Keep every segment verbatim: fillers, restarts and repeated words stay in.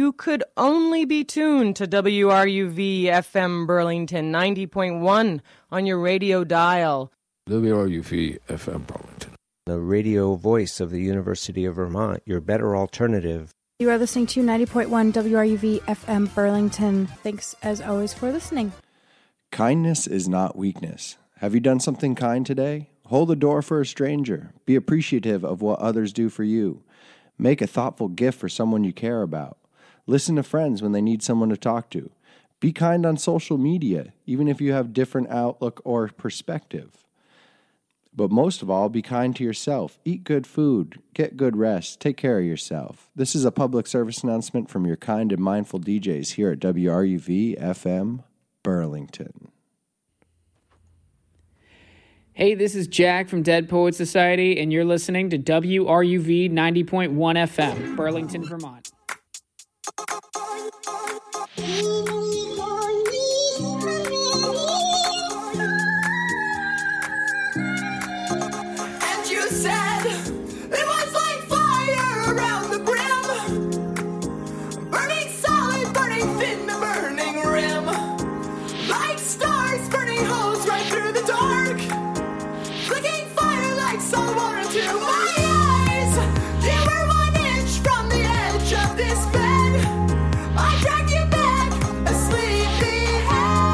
you could only be tuned to W R U V F M Burlington ninety point one on your radio dial. W R U V F M Burlington, the radio voice of the University of Vermont, your better alternative. You are listening to ninety point one W R U V F M Burlington. Thanks, as always, for listening. Kindness is not weakness. Have you done something kind today? Hold the door for a stranger. Be appreciative of what others do for you. Make a thoughtful gift for someone you care about. Listen to friends when they need someone to talk to. Be kind on social media, even if you have different outlook or perspective. But most of all, be kind to yourself. Eat good food. Get good rest. Take care of yourself. This is a public service announcement from your kind and mindful D Js here at W R U V F M Burlington. Hey, this is Jack from Dead Poets Society, and you're listening to W R U V ninety point one F M, Burlington, Vermont. And you said it was like fire around the brim, burning solid, burning thin, the burning rim, like stars burning holes right through the dark. Flicking fire like salt water to my eyes. You were one inch from the edge of this bed. I dragged you back, a sleepyhead,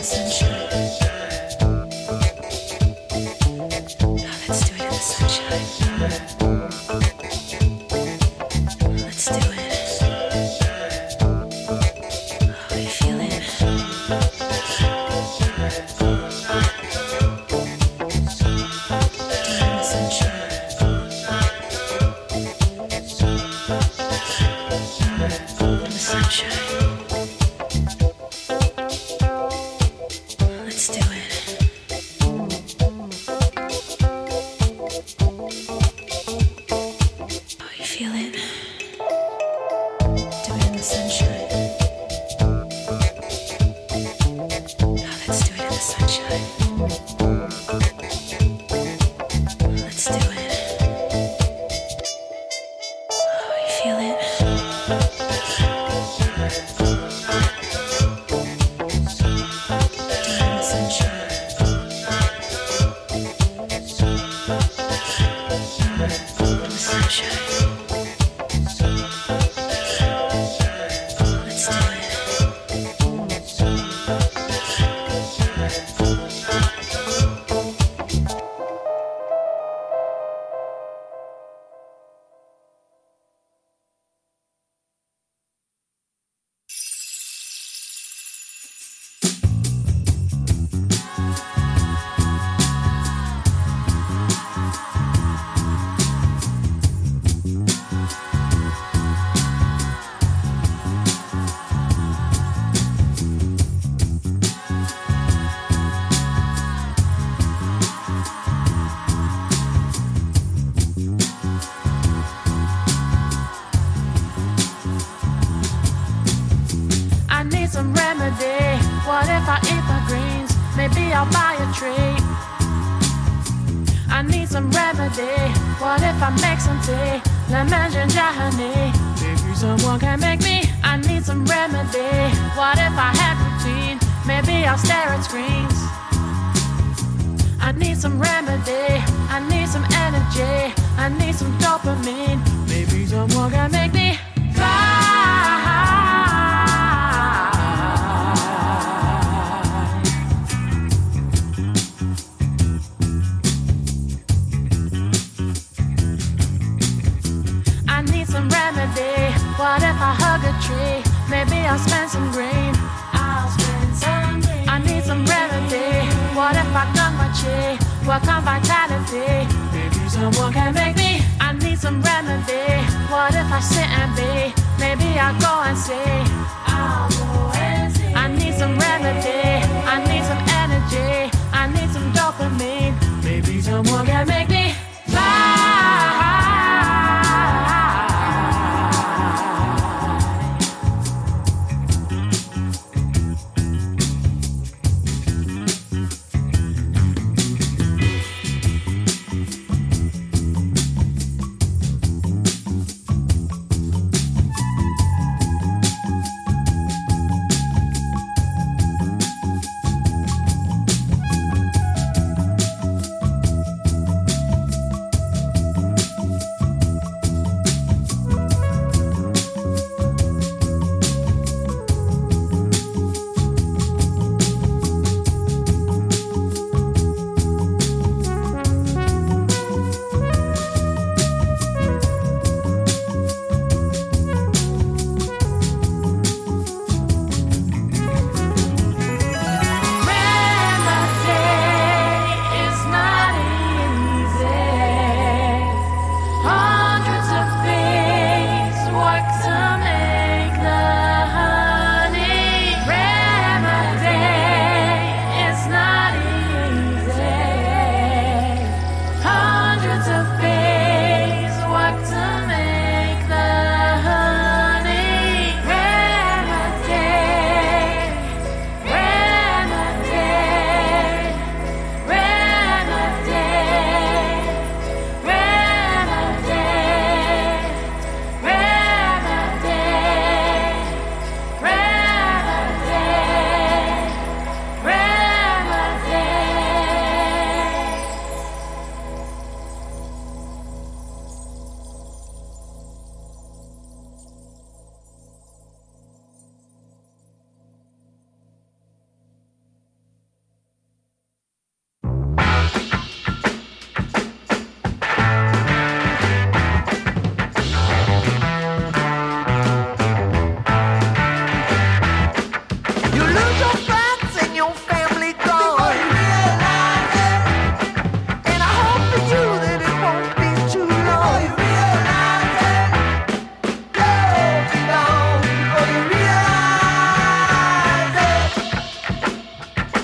What kind of vitality? Maybe someone can make me. I need some remedy. What if I sit and be? Maybe I'll go and see. I'll go and see. I need some remedy.